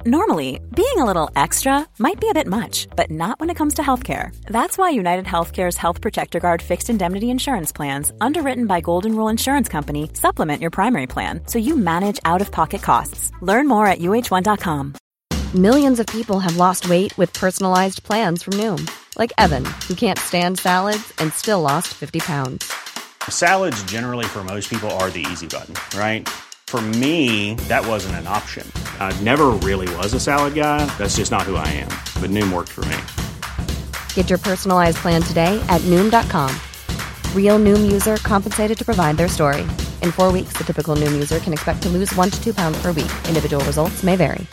Normally, being a little extra might be a bit much, but not when it comes to healthcare. That's why United Healthcare's Health Protector Guard fixed indemnity insurance plans, underwritten by Golden Rule Insurance Company, supplement your primary plan so you manage out-of-pocket costs. Learn more at uh1.com. Millions of people have lost weight with personalized plans from Noom. Like Evan, who can't stand salads and still lost 50 pounds. Salads generally for most people are the easy button, right? For me, that wasn't an option. I never really was a salad guy. That's just not who I am. But Noom worked for me. Get your personalized plan today at Noom.com. Real Noom user compensated to provide their story. In 4 weeks, the typical Noom user can expect to lose 1 to 2 pounds per week. Individual results may vary.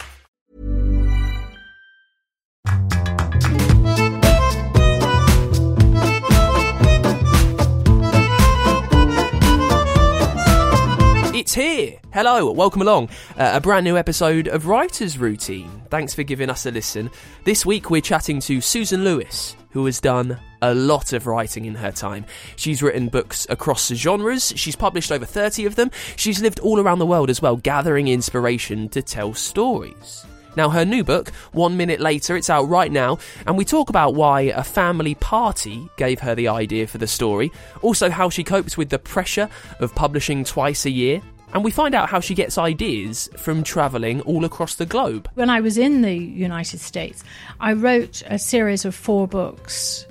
It's here! Hello, welcome along. A brand new episode of Writer's Routine. Thanks for giving us a listen. This week we're chatting to Susan Lewis, who has done a lot of writing in her time. She's written books across the genres, she's published over 30 of them, she's lived all around the world as well, gathering inspiration to tell stories. Now, her new book, 1 Minute Later, it's out right now, and we talk about why a family party gave her the idea for the story, also how she copes with the pressure of publishing twice a year, and we find out how she gets ideas from travelling all across the globe. When I was in the United States, I wrote a series of 4 books,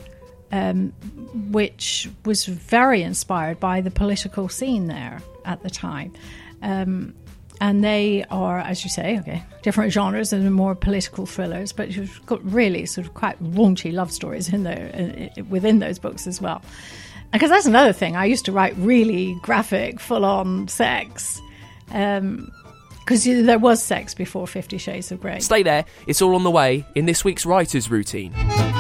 which was very inspired by the political scene there at the time. And they are, as you say, different genres and more political thrillers, but you've got really sort of quite raunchy love stories in there within those books as well. Because that's another thing. I used to write really graphic, full-on sex, because there was sex before 50 Shades of Grey. Stay there. It's all on the way in this week's Writer's Routine.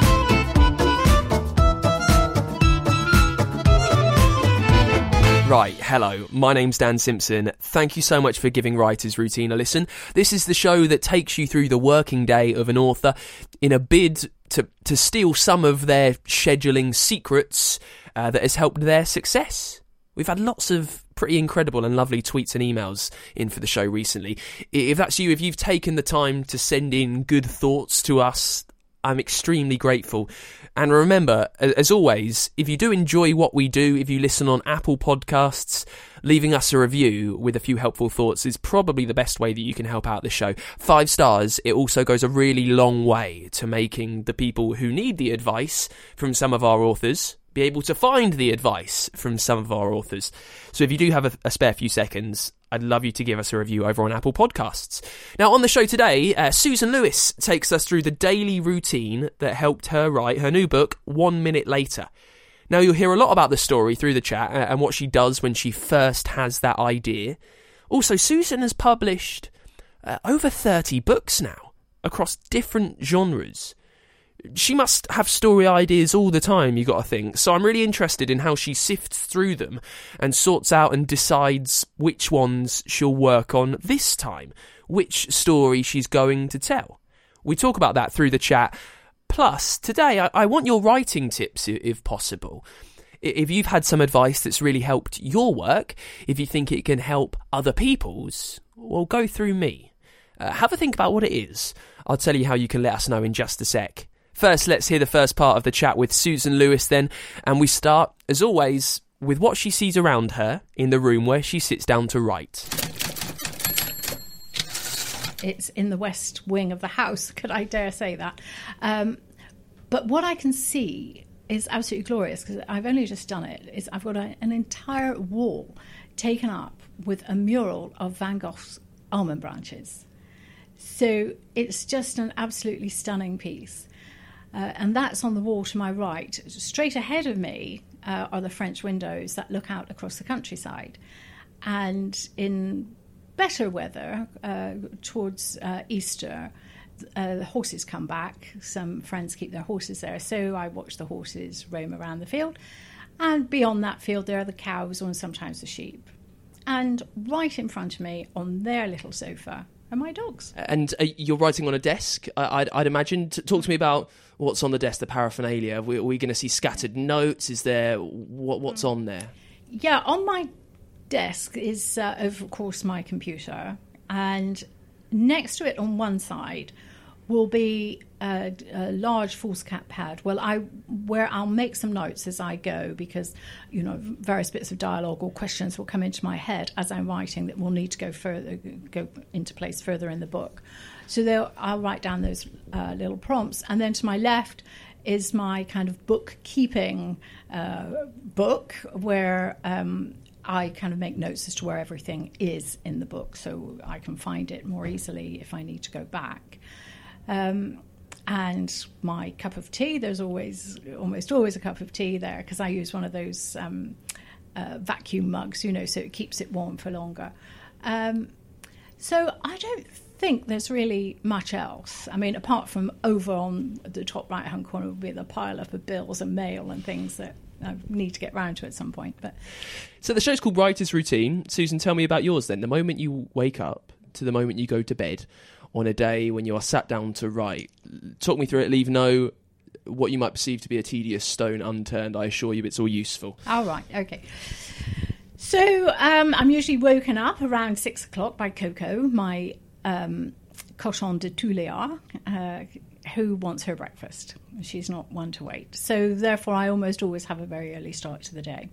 Right, hello, my name's Dan Simpson. Thank you so much for giving Writer's Routine a listen. This is the show that takes you through the working day of an author in a bid to steal some of their scheduling secrets that has helped their success. We've had lots of pretty incredible and lovely tweets and emails in for the show recently. If that's you, if you've taken the time to send in good thoughts to us, I'm extremely grateful. And remember, as always, if you do enjoy what we do, if you listen on Apple Podcasts, leaving us a review with a few helpful thoughts is probably the best way that you can help out the show. 5 stars, it also goes a really long way to making the people who need the advice from some of our authors be able to find the advice from some of our authors. So if you do have a spare few seconds, I'd love you to give us a review over on Apple Podcasts. Now, on the show today, Susan Lewis takes us through the daily routine that helped her write her new book, 1 Minute Later. Now, you'll hear a lot about the story through the chat and what she does when she first has that idea. Also, Susan has published over 30 books now across different genres. She must have story ideas all the time, you got to think. So I'm really interested in how she sifts through them and sorts out and decides which ones she'll work on this time, which story she's going to tell. We talk about that through the chat. Plus, today, I want your writing tips, if possible. If you've had some advice that's really helped your work, if you think it can help other people's, well, go through me. Have a think about what it is. I'll tell you how you can let us know in just a sec. First, let's hear the first part of the chat with Susan Lewis then, and we start, as always, with what she sees around her in the room where she sits down to write. It's in the west wing of the house, could I dare say that? But what I can see is absolutely glorious, because I've only just done it. I've got an entire wall taken up with a mural of Van Gogh's almond branches. So it's just an absolutely stunning piece. And that's on the wall to my right. Straight ahead of me are the French windows that look out across the countryside. And in better weather, towards Easter, the horses come back. Some friends keep their horses there, so I watch the horses roam around the field. And beyond that field, there are the cows and sometimes the sheep. And right in front of me, on their little sofa, are my dogs. And you're writing on a desk, I'd imagine. Talk to me about what's on the desk, the paraphernalia. Are we going to see scattered notes? Is there... What's on there? Yeah, on my desk is, of course, my computer. And next to it on one side will be a large foolscap pad. Where I'll make some notes as I go, because various bits of dialogue or questions will come into my head as I'm writing that will need to go into place further in the book. So I'll write down those little prompts, and then to my left is my kind of bookkeeping book where I kind of make notes as to where everything is in the book, so I can find it more easily if I need to go back. And my cup of tea, there's almost always a cup of tea there, because I use one of those vacuum mugs, so it keeps it warm for longer. So I don't think there's really much else. I mean, apart from over on the top right-hand corner would be the pile up of bills and mail and things that I need to get round to at some point. But so the show's called Writer's Routine. Susan, tell me about yours then. The moment you wake up to the moment you go to bed on a day when you are sat down to write. Talk me through it. Leave no what you might perceive to be a tedious stone unturned. I assure you it's all useful. All right, okay. So I'm usually woken up around 6 o'clock by Coco, my cochon de Tuléar, who wants her breakfast. She's not one to wait. So therefore I almost always have a very early start to the day.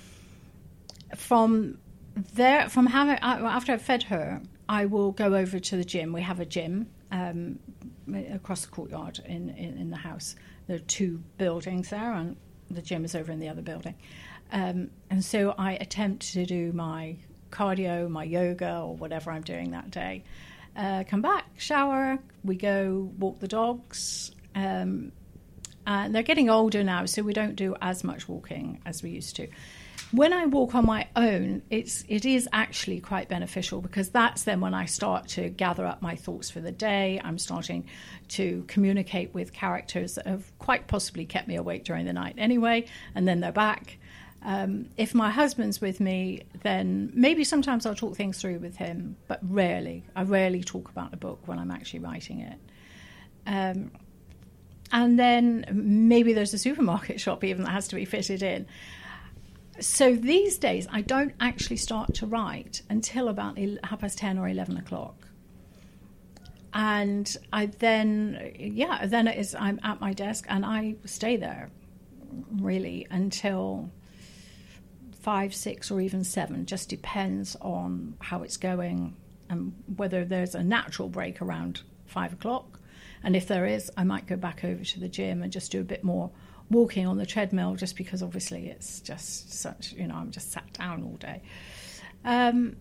After I've fed her, I will go over to the gym. We have a gym across the courtyard in the house. There are two buildings there, and the gym is over in the other building. And so I attempt to do my cardio, my yoga, or whatever I'm doing that day. Come back, shower, we go walk the dogs. And they're getting older now, so we don't do as much walking as we used to. When I walk on my own, it is actually quite beneficial, because that's then when I start to gather up my thoughts for the day. I'm starting to communicate with characters that have quite possibly kept me awake during the night anyway, and then they're back. If my husband's with me, then maybe sometimes I'll talk things through with him, but rarely. I rarely talk about the book when I'm actually writing it. And then maybe there's a supermarket shop even that has to be fitted in. So these days, I don't actually start to write until about 10:30 or 11 o'clock. And then I'm at my desk and I stay there really until 5, 6 or even 7. Just depends on how it's going and whether there's a natural break around 5 o'clock. And if there is, I might go back over to the gym and just do a bit more walking on the treadmill, just because obviously it's just such, I'm just sat down all day. And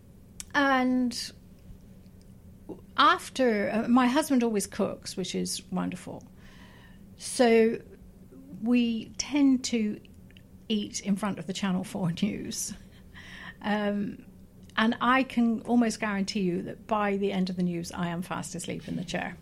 after, my husband always cooks, which is wonderful. So we tend to eat in front of the Channel 4 news. And I can almost guarantee you that by the end of the news, I am fast asleep in the chair.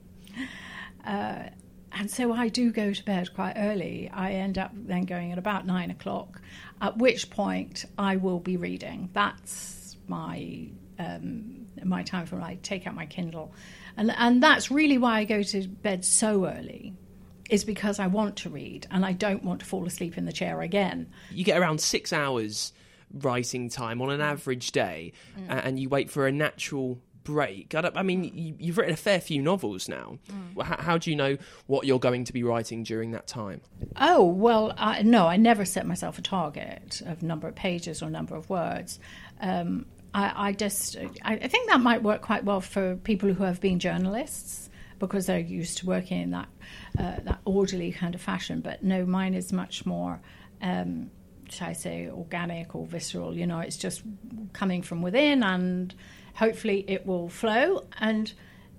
And so I do go to bed quite early. I end up then going at about 9 o'clock, at which point I will be reading. That's my time for I take out my Kindle. And that's really why I go to bed so early, is because I want to read and I don't want to fall asleep in the chair again. You get around 6 hours writing time on an average day, and you wait for a natural break. I mean, you've written a fair few novels now. How do you know what you're going to be writing during that time? Oh, well, no, I never set myself a target of number of pages or number of words. I think that might work quite well for people who have been journalists, because they're used to working in that orderly kind of fashion. But no, mine is much more, shall I say, organic or visceral. It's just coming from within, and hopefully it will flow. And,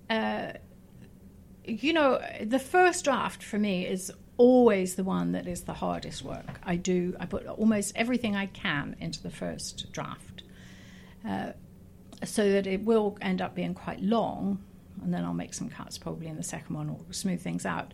the first draft for me is always the one that is the hardest work. I put almost everything I can into the first draft, so that it will end up being quite long, and then I'll make some cuts probably in the second one or smooth things out.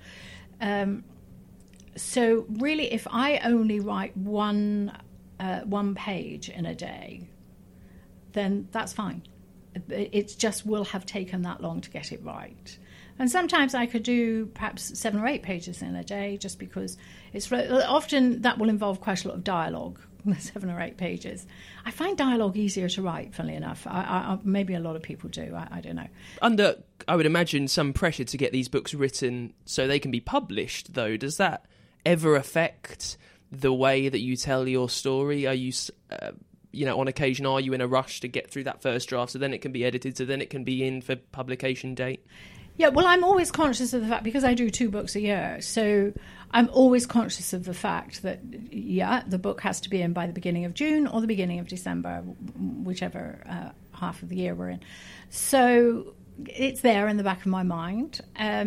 So really, if I only write one page in a day, then that's fine. It just will have taken that long to get it right. And sometimes I could do perhaps 7 or 8 pages in a day, just because often that will involve quite a lot of dialogue, 7 or 8 pages. I find dialogue easier to write, funnily enough. Maybe a lot of people do. I don't know. Under, I would imagine, some pressure to get these books written so they can be published, though. Does that ever affect the way that you tell your story? Are you, on occasion, are you in a rush to get through that first draft so then it can be edited, so then it can be in for publication date? Yeah, well, I'm always conscious of the fact, because I do 2 books a year, so I'm always conscious of the fact that, the book has to be in by the beginning of June or the beginning of December, whichever half of the year we're in. So it's there in the back of my mind.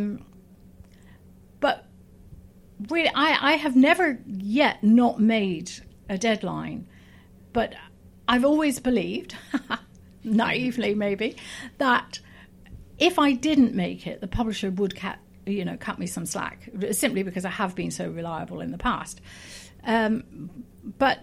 But really, I have never yet not made a deadline, but I've always believed, naively maybe, that if I didn't make it, the publisher would cut me some slack, simply because I have been so reliable in the past. But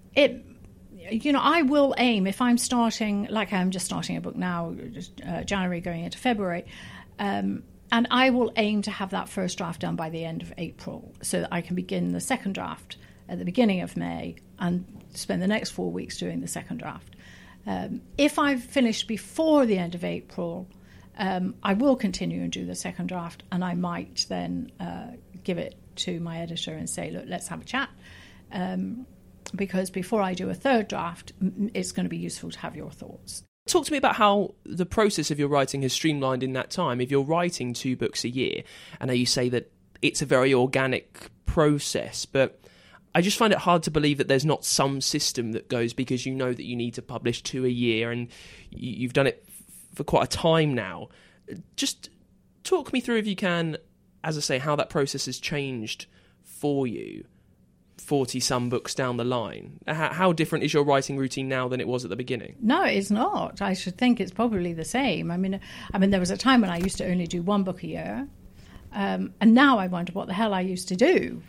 I will aim, if I'm starting, like I'm just starting a book now, January going into February, and I will aim to have that first draft done by the end of April, so that I can begin the second draft at the beginning of May and spend the next 4 weeks doing the second draft. If I've finished before the end of April, I will continue and do the second draft, and I might then give it to my editor and say, look, let's have a chat, because before I do a third draft, it's going to be useful to have your thoughts. Talk to me about how the process of your writing has streamlined in that time. If you're writing 2 books a year, I know you say that it's a very organic process, but I just find it hard to believe that there's not some system that goes, because you know that you need to publish 2 a year, and you've done it for quite a time now. Just talk me through, if you can, as I say, how that process has changed for you 40-some books down the line. How different is your writing routine now than it was at the beginning? No, it's not. I should think it's probably the same. I mean, there was a time when I used to only do 1 book a year, and now I wonder what the hell I used to do.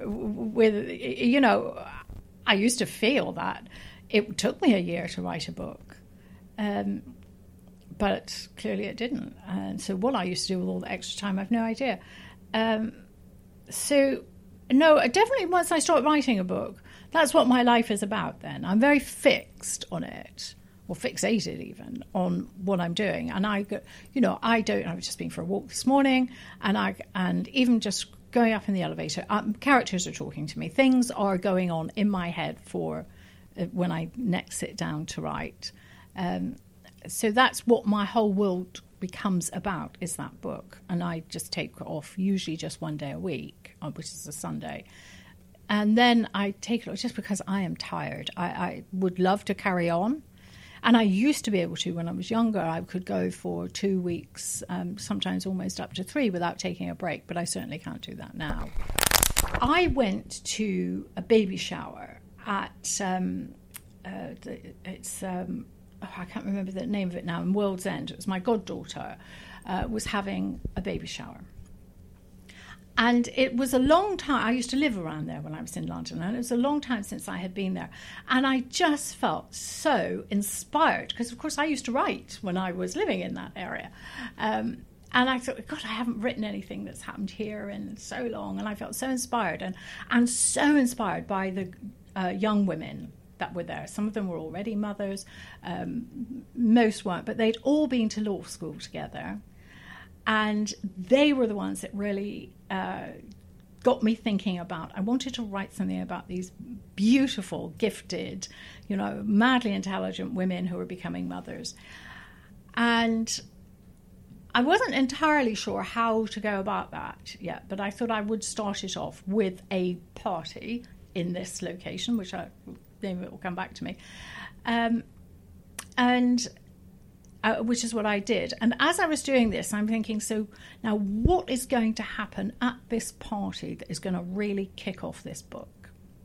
I used to feel that it took me a year to write a book. But clearly it didn't. And so what I used to do with all the extra time, I've no idea. No, definitely once I start writing a book, that's what my life is about then. I'm very fixed on it, or fixated even, on what I'm doing. And I was just been for a walk this morning, and even just going up in the elevator, characters are talking to me. Things are going on in my head for when I next sit down to write. So that's what my whole world becomes about, is that book. And I just take off usually just 1 day a week, which is a Sunday. And then I take it off just because I am tired. I would love to carry on. And I used to be able to when I was younger. I could go for 2 weeks, sometimes almost up to 3 without taking a break. But I certainly can't do that now. I went to a baby shower at, I can't remember the name of it now, in World's End. It was my goddaughter was having a baby shower. And it was a long time. I used to live around there when I was in London, and it was a long time since I had been there. And I just felt so inspired, because, of course, I used to write when I was living in that area. And I thought, God, I haven't written anything that's happened here in so long. And I felt so inspired, and so inspired by the young women that were there. Some of them were already mothers, most weren't, but they'd all been to law school together, and they were the ones that really got me thinking about, I wanted to write something about these beautiful, gifted, madly intelligent women who were becoming mothers. And I wasn't entirely sure how to go about that yet, but I thought I would start it off with a party in this location, which maybe it will come back to me, which is what I did. And as I was doing this, I'm thinking, so now what is going to happen at this party that is going to really kick off this book?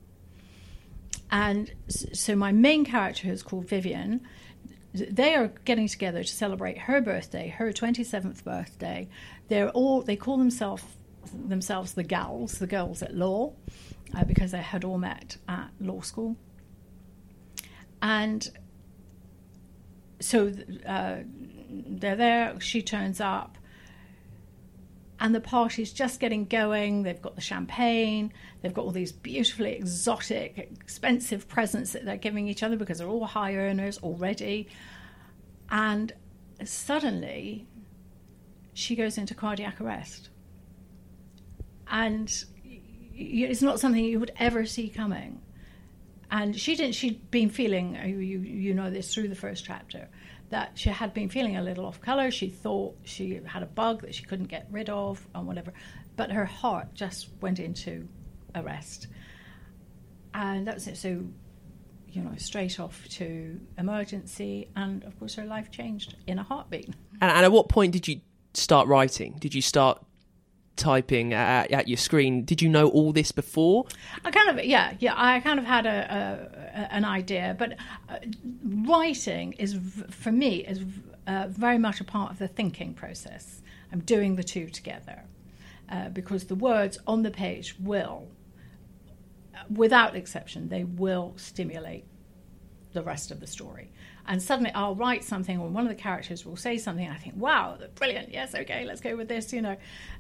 And so my main character, who's called Vivian, they are getting together to celebrate her birthday, her 27th birthday. They call themselves the gals, the girls at law, because they had all met at law school. And so they're there, she turns up. And the party's just getting going. They've got the champagne. They've got all these beautifully exotic, expensive presents that they're giving each other because they're all high earners already. And suddenly, she goes into cardiac arrest. And it's not something you would ever see coming. And she'd been feeling, you know this through the first chapter, that she had been feeling a little off colour. She thought she had a bug that she couldn't get rid of or whatever. But her heart just went into arrest. And that was it. So, you know, straight off to emergency. And, of course, her life changed in a heartbeat. And at what point did you start writing? Did you start typing at your screen? Did you know all this before? I kind of had an idea, but writing is for me is very much a part of the thinking process. I'm doing the two together because the words on the page will, without exception, they will stimulate the rest of the story. And suddenly I'll write something, or one of the characters will say something, and I think, wow, brilliant, yes, okay, let's go with this, you know.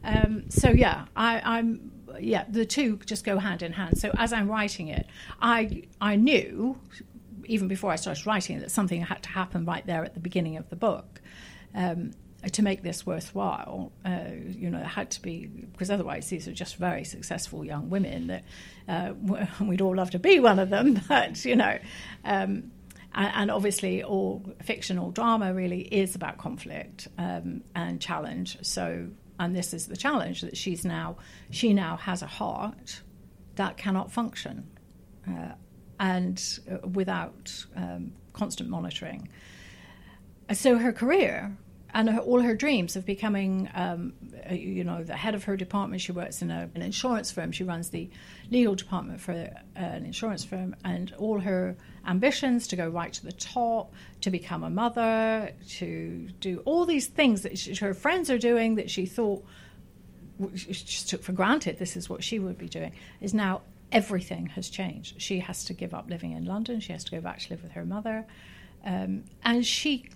The two just go hand in hand. So as I'm writing it, I knew, even before I started writing it, that something had to happen right there at the beginning of the book to make this worthwhile. It had to be, because otherwise these are just very successful young women that we'd all love to be one of them, but, you know... And obviously, all fiction or drama really is about conflict and challenge. So, and this is the challenge, that she now has a heart that cannot function, and without constant monitoring. So her career and all her dreams of becoming, the head of her department. She works in an insurance firm. She runs the legal department for an insurance firm, and all her ambitions to go right to the top, to become a mother, to do all these things that her friends are doing that she thought, she just took for granted this is what she would be doing, is now everything has changed. She has to give up living in London. She has to go back to live with her mother. And she's,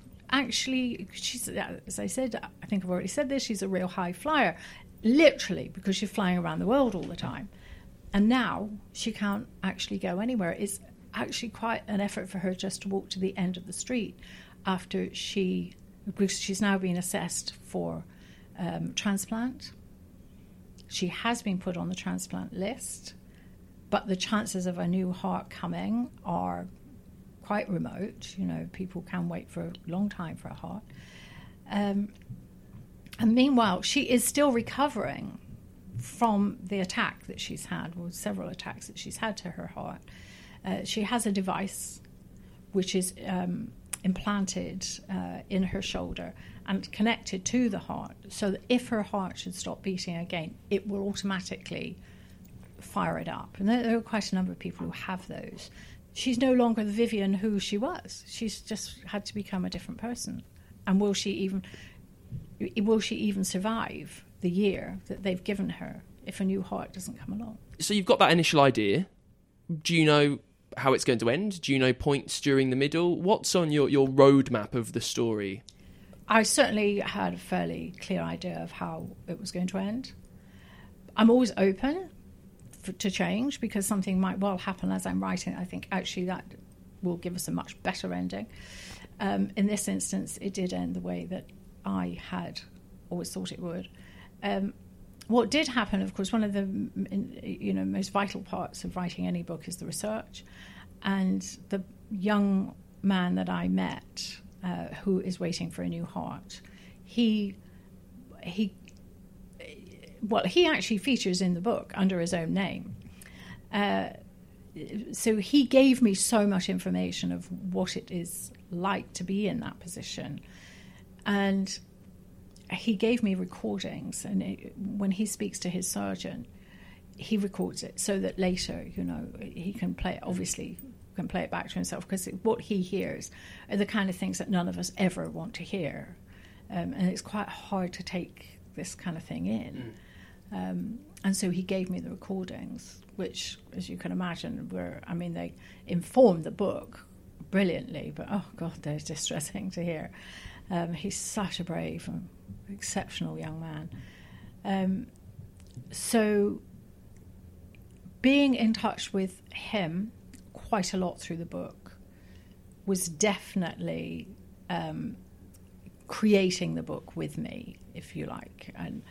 as I said, I think I've already said this, she's a real high flyer, literally, because she's flying around the world all the time. And now she can't actually go anywhere. It's actually quite an effort for her just to walk to the end of the street because she's now been assessed for transplant. She has been put on the transplant list, but the chances of a new heart coming are quite remote. You know, people can wait for a long time for a heart. And meanwhile, she is still recovering from the attack that she's had, or several attacks that she's had to her heart. She has a device which is implanted in her shoulder and connected to the heart, so that if her heart should stop beating again, it will automatically fire it up. And there are quite a number of people who have those. She's no longer the Vivian who she was. She's just had to become a different person. And will she even survive the year that they've given her if a new heart doesn't come along? So you've got that initial idea. Do you know how it's going to end? Do you know points during the middle? What's on your roadmap of the story? I certainly had a fairly clear idea of how it was going to end. I'm always open to change, because something might well happen as I'm writing. I think actually that will give us a much better ending. In this instance, it did end the way that I had always thought it would. What did happen, of course, one of the most vital parts of writing any book is the research. And the young man that I met, who is waiting for a new heart, he actually features in the book under his own name. So he gave me so much information of what it is like to be in that position. And he gave me recordings, and when he speaks to his surgeon, he records it so that later, he can play it, obviously can play it back to himself, because what he hears are the kind of things that none of us ever want to hear. And it's quite hard to take this kind of thing in. And so he gave me the recordings, which, as you can imagine, they informed the book brilliantly, but oh God, they're distressing to hear. He's such a brave and exceptional young man. So being in touch with him quite a lot through the book was definitely creating the book with me, if you like. And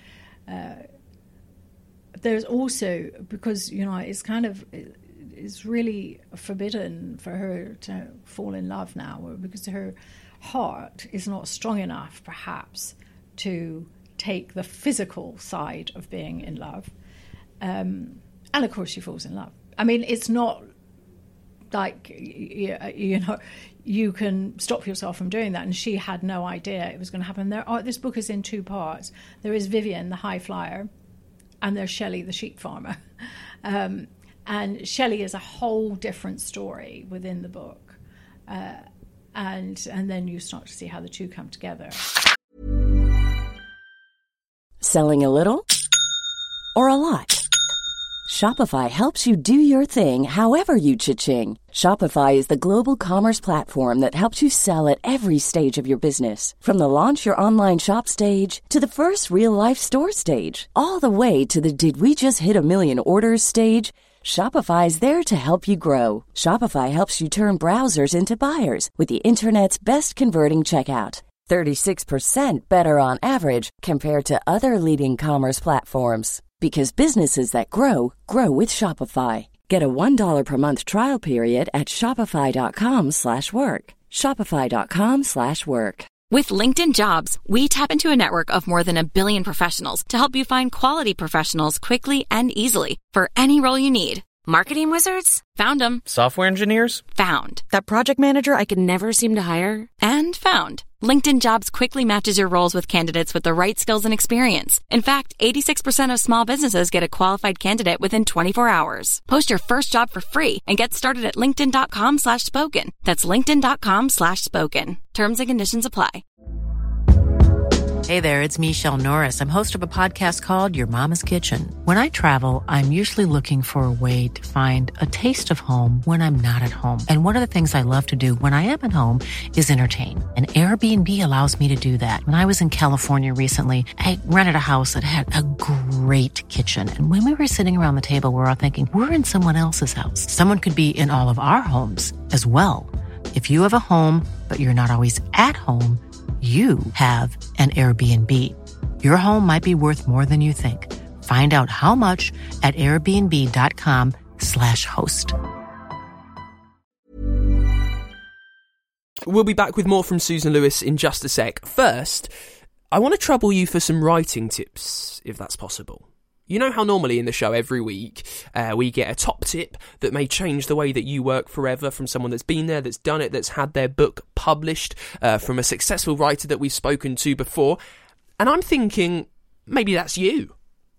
there's also, because, you know, it's really forbidden for her to fall in love now, because her heart is not strong enough, perhaps, to take the physical side of being in love. And of course she falls in love. I mean, it's not like, you know, you can stop yourself from doing that, and she had no idea it was going to happen. This book is in two parts. There is Vivian, the high flyer, and there's Shelley, the sheep farmer. And Shelley is a whole different story within the book. And then you start to see how the two come together. Selling a little or a lot? Shopify helps you do your thing however you cha-ching. Shopify is the global commerce platform that helps you sell at every stage of your business. From the launch your online shop stage to the first real-life store stage, all the way to the did we just hit a million orders stage. Shopify is there to help you grow. Shopify helps you turn browsers into buyers with the internet's best converting checkout. 36% better on average compared to other leading commerce platforms. Because businesses that grow, grow with Shopify. Get a $1 per month trial period at shopify.com/work. Shopify.com/work. With LinkedIn Jobs, we tap into a network of more than 1 billion professionals to help you find quality professionals quickly and easily for any role you need. Marketing wizards? Found them. Software engineers? Found. That project manager I could never seem to hire? And found. LinkedIn Jobs quickly matches your roles with candidates with the right skills and experience. In fact, 86% of small businesses get a qualified candidate within 24 hours. Post your first job for free and get started at linkedin.com/spoken. That's linkedin.com/spoken. Terms and conditions apply. Hey there, it's Michelle Norris. I'm host of a podcast called Your Mama's Kitchen. When I travel, I'm usually looking for a way to find a taste of home when I'm not at home. And one of the things I love to do when I am at home is entertain. And Airbnb allows me to do that. When I was in California recently, I rented a house that had a great kitchen. And when we were sitting around the table, we're all thinking, we're in someone else's house. Someone could be in all of our homes as well. If you have a home, but you're not always at home, you have an Airbnb. Your home might be worth more than you think. Find out how much at airbnb.com/host. We'll be back with more from Susan Lewis in just a sec. First, I want to trouble you for some writing tips, if that's possible. You know how normally in the show every week we get a top tip that may change the way that you work forever from someone that's been there, that's done it, that's had their book published, from a successful writer that we've spoken to before. And I'm thinking maybe that's you.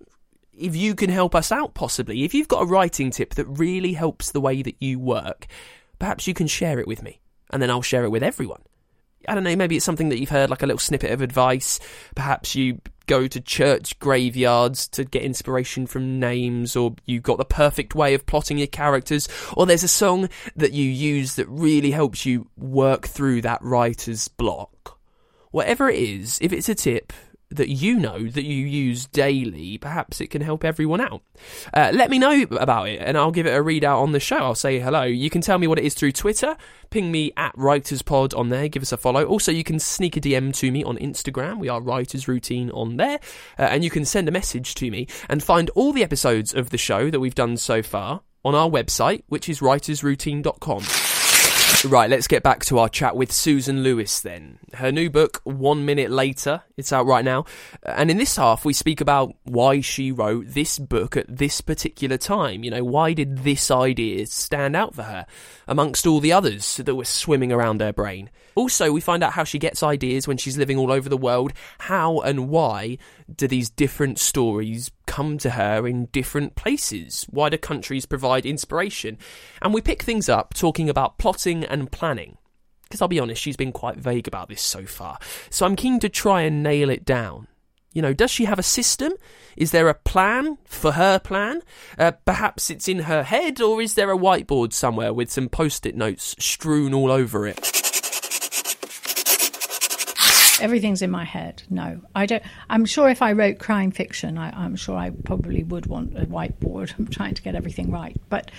If you can help us out, possibly. If you've got a writing tip that really helps the way that you work, perhaps you can share it with me, and then I'll share it with everyone. I don't know, maybe it's something that you've heard, like a little snippet of advice. Perhaps you go to church graveyards to get inspiration from names, or you got the perfect way of plotting your characters, or there's a song that you use that really helps you work through that writer's block. Whatever it is, if it's a tip that you know that you use daily, perhaps it can help everyone out. Let me know about it and I'll give it a read out on the show. I'll say hello. You can tell me what it is through Twitter. Ping me at WritersPod on there. Give us a follow. Also, you can sneak a DM to me on Instagram. We are Writers Routine on there. And you can send a message to me and find all the episodes of the show that we've done so far on our website, which is writersroutine.com. Right, let's get back to our chat with Susan Lewis then. Her new book, 1 Minute Later, it's out right now. And in this half, we speak about why she wrote this book at this particular time. You know, why did this idea stand out for her amongst all the others that were swimming around her brain? Also, we find out how she gets ideas when she's living all over the world. How and why do these different stories come to her in different places? Why do countries provide inspiration? And we pick things up talking about plotting and planning. Because I'll be honest, she's been quite vague about this so far. So I'm keen to try and nail it down. You know, does she have a system? Is there a plan for her plan? Perhaps it's in her head, or is there a whiteboard somewhere with some post-it notes strewn all over it? everything's in my head. No, I don't. I'm sure if I wrote crime fiction, I'm sure I probably would want a whiteboard. I'm trying to get everything right. But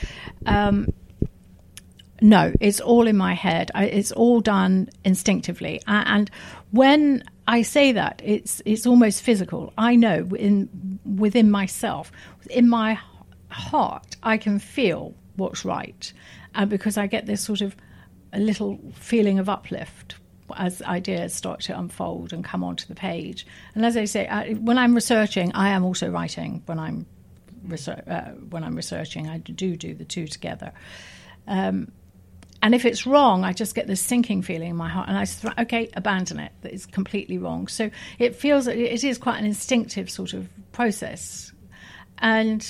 no, it's all in my head. It's all done instinctively. And when I say that, it's almost physical. I know within myself, in my heart, I can feel what's right. Because I get this sort of a little feeling of uplift as ideas start to unfold and come onto the page. And as I say, when I'm researching, I am also writing. When I'm researching, I do the two together. And if it's wrong, I just get this sinking feeling in my heart, and I just think, okay, abandon it. That it's completely wrong. So it feels that it is quite an instinctive sort of process, and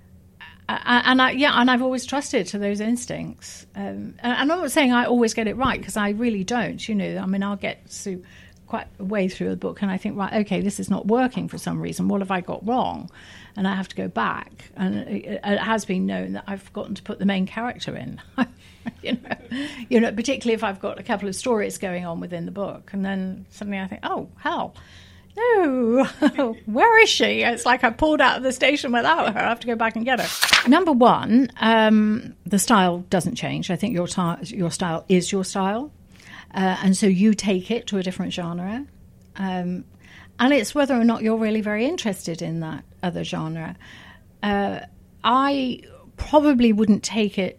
I've always trusted to those instincts. And I'm not saying I always get it right, because I really don't. You know, I mean, I'll get to quite a way through the book, and I think, right, okay, this is not working for some reason. What have I got wrong? And I have to go back. And it has been known that I've forgotten to put the main character in. you know, particularly if I've got a couple of stories going on within the book, and then suddenly I think, oh, hell, no, where is she? It's like I pulled out of the station without her. I have to go back and get her. Number one, the style doesn't change. I think your style is your style, and so you take it to a different genre, and it's whether or not you're really very interested in that other genre. I probably wouldn't take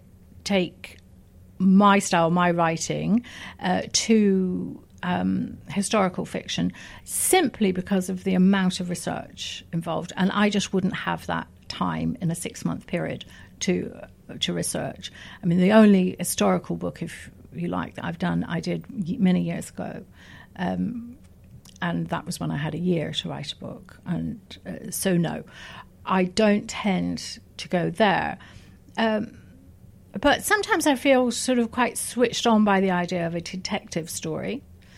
my style, my writing, to historical fiction, simply because of the amount of research involved, and I just wouldn't have that time in a 6-month period to research. I mean, the only historical book, if you like, that I've done, I did many years ago, and that was when I had a year to write a book, and so no, I don't tend to go there. But sometimes I feel sort of quite switched on by the idea of a detective story.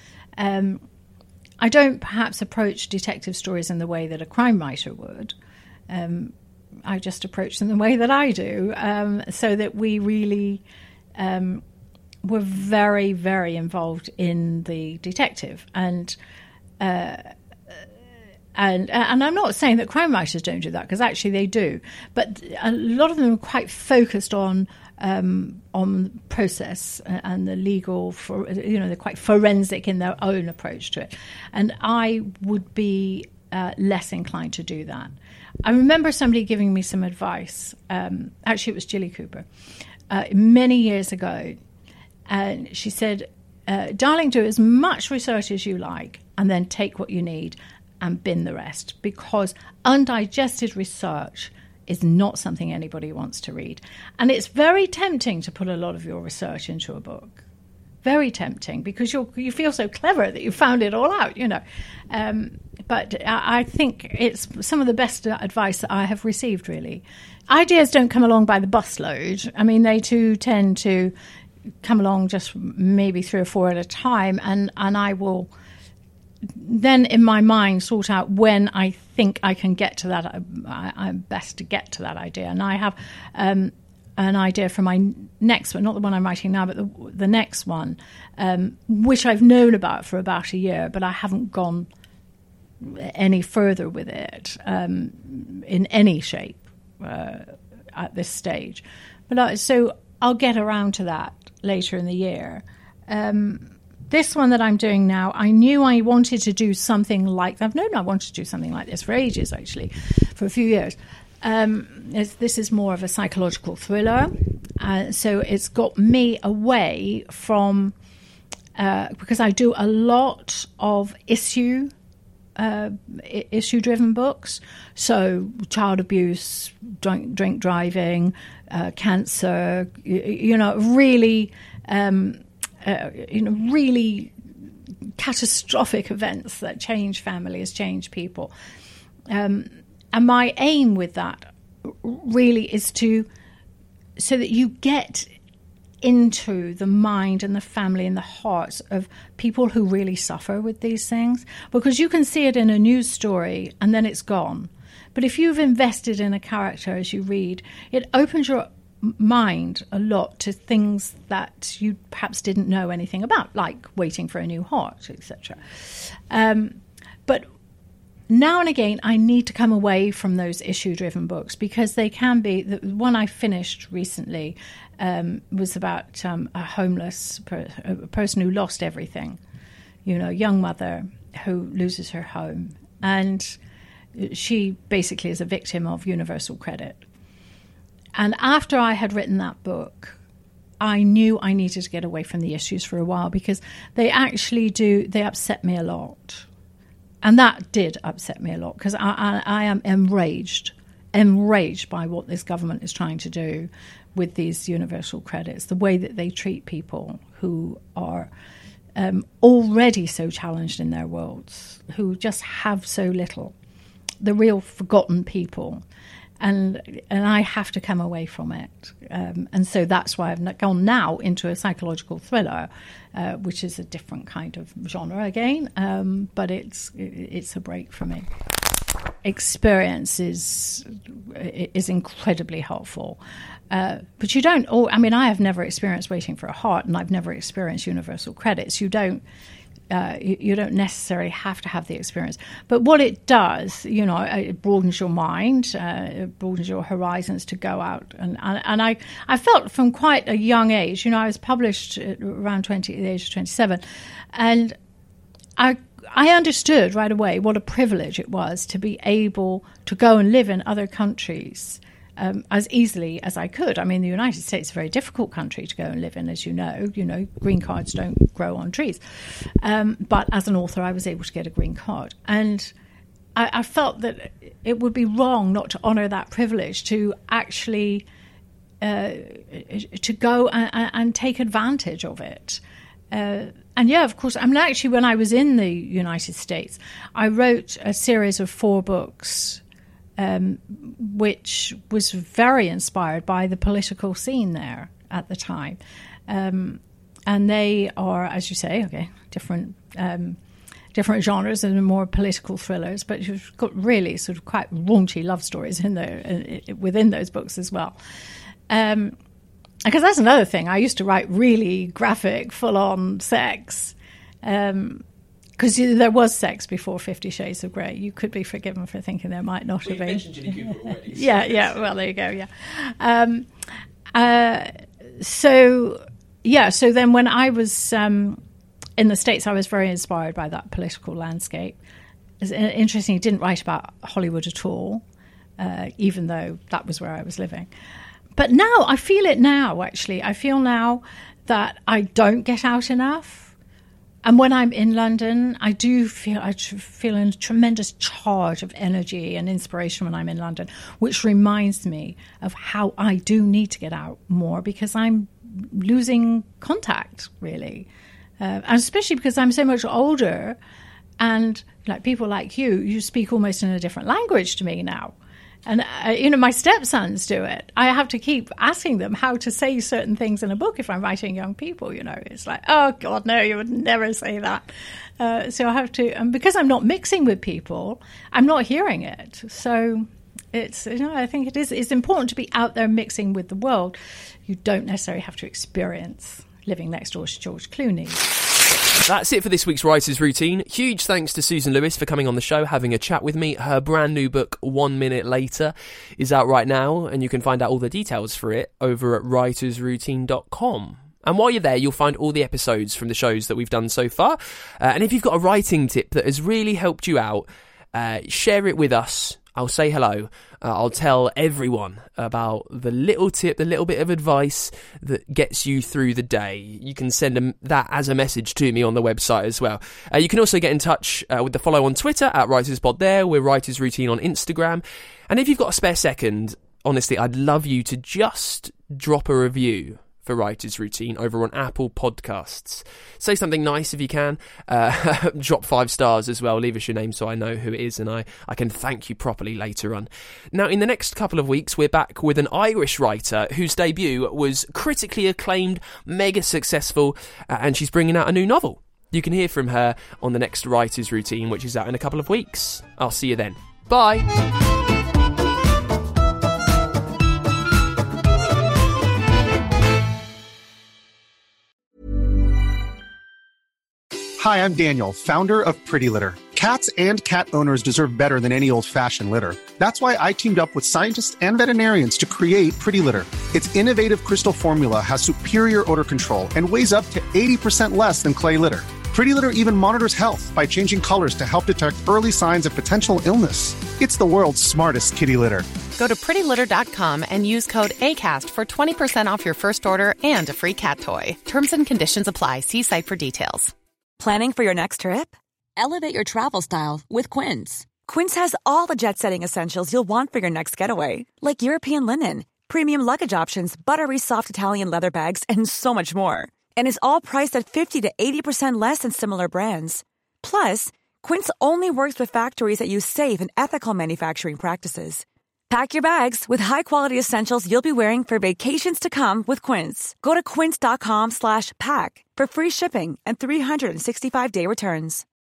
I don't perhaps approach detective stories in the way that a crime writer would. I just approach them the way that I do, so that we really were very, very involved in the detective. And I'm not saying that crime writers don't do that, because actually they do. But a lot of them are quite focused on process and the legal, they're quite forensic in their own approach to it. And I would be less inclined to do that. I remember somebody giving me some advice. Actually, it was Jilly Cooper, many years ago. And she said, darling, do as much research as you like, and then take what you need and bin the rest, because undigested research is not something anybody wants to read. And it's very tempting to put a lot of your research into a book. Very tempting, because you feel so clever that you found it all out, you know. But I think it's some of the best advice that I have received, really. Ideas don't come along by the busload. I mean, they too tend to come along just maybe 3 or 4 at a time, and I will then in my mind sort out when I think I can get to that. I'm best to get to that idea, and I have an idea for my next one, not the one I'm writing now, but the next one, which I've known about for about a year, but I haven't gone any further with it in any shape at this stage. But so I'll get around to that later in the year. This one that I'm doing now, I knew I wanted to do something like that. I've known I wanted to do something like this for ages, actually, for a few years. This is more of a psychological thriller. So it's got me away from, because I do a lot of issue-driven books. So child abuse, drink driving, cancer, really... really catastrophic events that change families, change people. And my aim with that really is so that you get into the mind and the family and the hearts of people who really suffer with these things. Because you can see it in a news story and then it's gone. But if you've invested in a character as you read, it opens your mind a lot to things that you perhaps didn't know anything about, like waiting for a new heart, etc. But now and again, I need to come away from those issue-driven books, because they can be. The one I finished recently was about a homeless a person who lost everything. A young mother who loses her home, and she basically is a victim of universal credit. And after I had written that book, I knew I needed to get away from the issues for a while, because they upset me a lot. And that did upset me a lot, because I am enraged by what this government is trying to do with these universal credits, the way that they treat people who are already so challenged in their worlds, who just have so little, the real forgotten people. And I have to come away from it. And so that's why I've gone now into a psychological thriller, which is a different kind of genre again, but it's a break for me. Experience is incredibly helpful. But you don't, I have never experienced waiting for a heart, and I've never experienced universal credits. You don't necessarily have to have the experience. But what it does, it broadens your mind, it broadens your horizons to go out. And I felt from quite a young age, I was published at around the age of 27, and I understood right away what a privilege it was to be able to go and live in other countries as easily as I could. The United States is a very difficult country to go and live in, as you know. Green cards don't grow on trees. But as an author, I was able to get a green card. And I felt that it would be wrong not to honour that privilege, to actually to go and take advantage of it. And yeah, of course, actually, when I was in the United States, I wrote a series of 4 books which was very inspired by the political scene there at the time. And they are, as you say, different genres and more political thrillers, but you've got really sort of quite raunchy love stories in there within those books as well. Because that's another thing. I used to write really graphic, full-on sex. Because there was sex before 50 Shades of Grey. You could be forgiven for thinking there might not have been. You mentioned Ginny Cooper already. Yeah. Well, there you go. Yeah. So then when I was in the States, I was very inspired by that political landscape. It's interesting. I didn't write about Hollywood at all, even though that was where I was living. But now I feel it now. Actually, I feel now that I don't get out enough. And when I'm in London, I feel a tremendous charge of energy and inspiration when I'm in London, which reminds me of how I do need to get out more, because I'm losing contact, really. And especially because I'm so much older, and like people like you speak almost in a different language to me now. And, my stepsons do it. I have to keep asking them how to say certain things in a book if I'm writing young people, It's like, oh, God, no, you would never say that. So I have to, and because I'm not mixing with people, I'm not hearing it. So it's, I think it's important to be out there mixing with the world. You don't necessarily have to experience living next door to George Clooney. That's it for this week's Writer's Routine. Huge thanks to Susan Lewis for coming on the show, having a chat with me. Her brand new book, 1 Minute Later, is out right now, and you can find out all the details for it over at writersroutine.com. And while you're there, you'll find all the episodes from the shows that we've done so far. And if you've got a writing tip that has really helped you out, share it with us. I'll say hello. I'll tell everyone about the little tip, the little bit of advice that gets you through the day. You can send that as a message to me on the website as well. You can also get in touch with the follow on Twitter at WritersPod there. We're Writers Routine on Instagram. And if you've got a spare second, honestly, I'd love you to just drop a review for Writer's Routine over on Apple Podcasts. Say something nice if you can. Drop 5 stars as well. Leave us your name so I know who it is and I can thank you properly later on. Now, in the next couple of weeks, we're back with an Irish writer whose debut was critically acclaimed, mega successful, and she's bringing out a new novel. You can hear from her on the next Writer's Routine, which is out in a couple of weeks. I'll see you then. Bye! Hi, I'm Daniel, founder of Pretty Litter. Cats and cat owners deserve better than any old-fashioned litter. That's why I teamed up with scientists and veterinarians to create Pretty Litter. Its innovative crystal formula has superior odor control and weighs up to 80% less than clay litter. Pretty Litter even monitors health by changing colors to help detect early signs of potential illness. It's the world's smartest kitty litter. Go to prettylitter.com and use code ACAST for 20% off your first order and a free cat toy. Terms and conditions apply. See site for details. Planning for your next trip? Elevate your travel style with Quince. Quince has all the jet-setting essentials you'll want for your next getaway, like European linen, premium luggage options, buttery soft Italian leather bags, and so much more. And is all priced at 50 to 80% less than similar brands. Plus, Quince only works with factories that use safe and ethical manufacturing practices. Pack your bags with high-quality essentials you'll be wearing for vacations to come with Quince. Go to quince.com/pack for free shipping and 365-day returns.